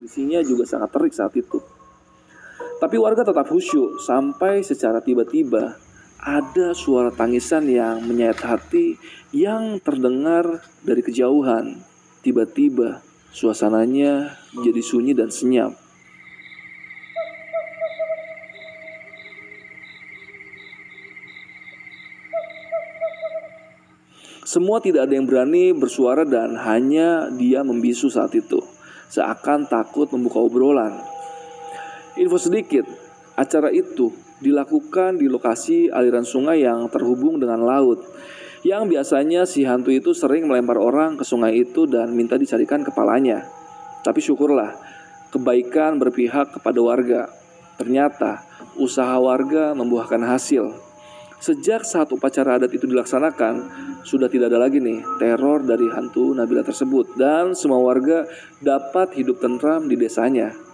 Kondisinya juga sangat terik saat itu. Tapi warga tetap khusyuk sampai secara tiba-tiba ada suara tangisan yang menyayat hati yang terdengar dari kejauhan. Tiba-tiba suasananya jadi sunyi dan senyap. Semua tidak ada yang berani bersuara dan hanya dia membisu saat itu, seakan takut membuka obrolan. Info sedikit, acara itu dilakukan di lokasi aliran sungai yang terhubung dengan laut. Yang biasanya si hantu itu sering melempar orang ke sungai itu dan minta dicarikan kepalanya. Tapi syukurlah, kebaikan berpihak kepada warga. Ternyata usaha warga membuahkan hasil. Sejak saat upacara adat itu dilaksanakan, sudah tidak ada lagi nih teror dari hantu Nabila tersebut dan semua warga dapat hidup tentram di desanya.